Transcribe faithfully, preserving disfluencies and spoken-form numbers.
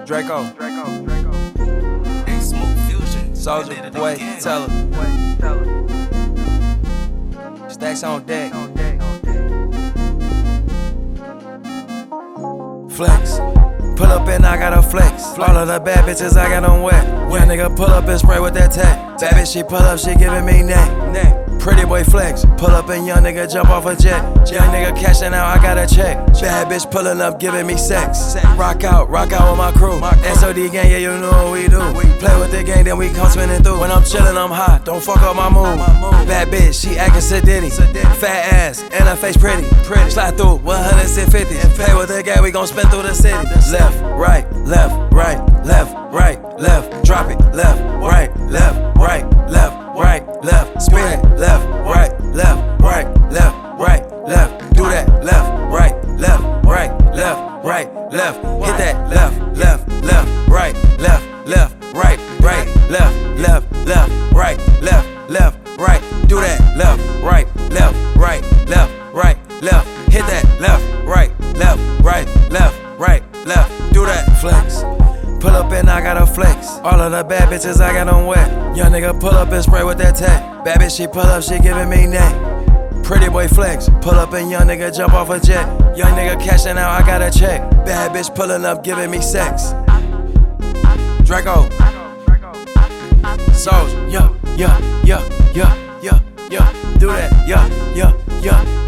Draco. Draco, Draco. Hey, Smoke Fusion. Soldier Boy, tell her. Stacks on deck. Flex. Pull up and I got a flex. All of the bad bitches I got on wet. Young nigga pull up and spray with that tech. Bad bitch she pull up, she giving me neck. Pretty boy flex. Pull up and young nigga jump off a jet. Young nigga cashing out, I got a check. Bad bitch pulling up, giving me sex. Rock out, rock out with my crew. S O D gang, yeah, you know what we do. Play with the gang, then we come spinning through. When I'm chillin', I'm hot, don't fuck up my mood. Bad bitch, she actin' sedity. Fat ass, and her face pretty. Slide through one hundred fifty. Play with the gang, we gon' spin through the city. Left, right, left, right, left, right, left. Drop it, left, right, left, right, left, right, left. Spin it, left, right, left, right, left, right, left. Do that, left, right, left, right, left, right, left. Hit that, left, left, left, right, left, left, right, right, left, left, left, right, left, left, right. Do that, left, right, left, right, left, right, left. Hit that, left, right, left, right, left, right, left. Do that, flex. Pull up and I got a flex. All of the bad bitches I got on wet. Young nigga pull up and spray with that tech. Bad bitch she pull up, she giving me neck. Pretty boy flex. Pull up and young nigga jump off a jet. Young nigga cashing out, I got a check. Bad bitch pulling up, giving me sex. Draco. Soldier, yeah, yeah, yeah, yeah, yeah, yeah. Do that, yeah, yeah, yeah.